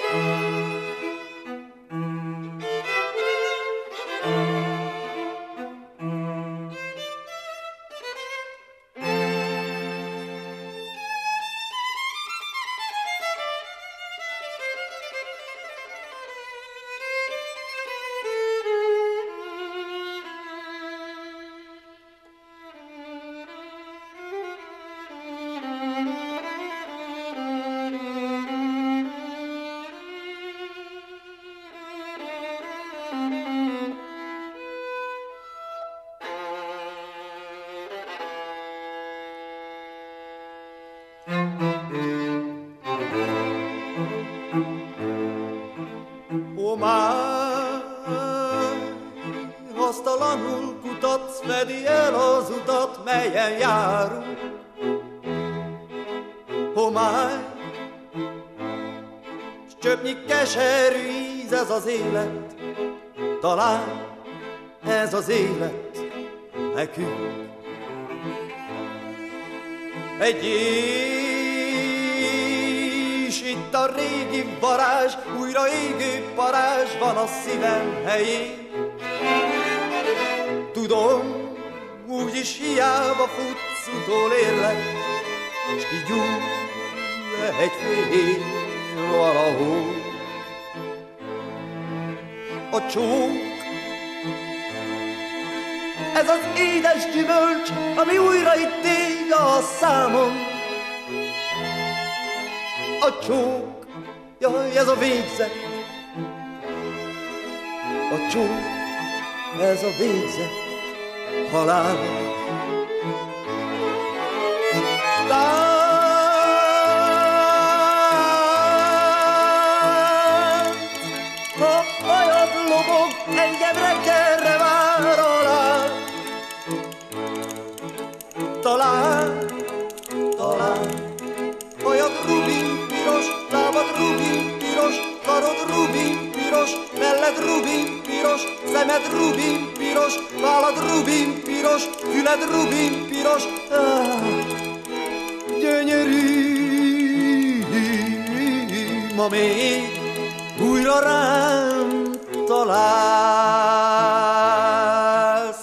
Hasztalanul kutatsz, fedi el az utat, melyen járunk. Homály, s csöpnyi keserű íz, ez az élet, talán ez az élet nekünk. Egy is itt a régi varázs, újra égő parázs van a szívem helyén. Tudom, úgyis hiába futsz, utolérlek, s kigyúl egy fél valahol. A csók, ez az édes gyümölcs, ami újra itt ég a számon. A csók, jaj, ez a végzet. A csók, ez a végzet. Halál. Ha hajad lobog, engem reggelre vár alá. Talán hajad rubin piros, lábad rubin piros, karod rubin piros, melled rubin piros, szemed rubin piros, vállad rubin piros, füled rubin piros. Gyönyörű, ma még újra rám találsz.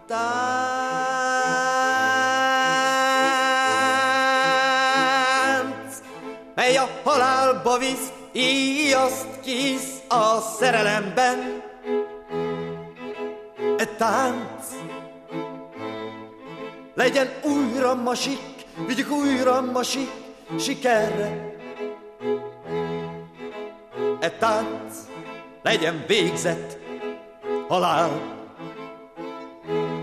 Tánc, mely a halálba visz, íjaszt kisz a szerelemben. E tánc legyen újra masik, vigyük újra masik sikerre. E tánc legyen végzett halál.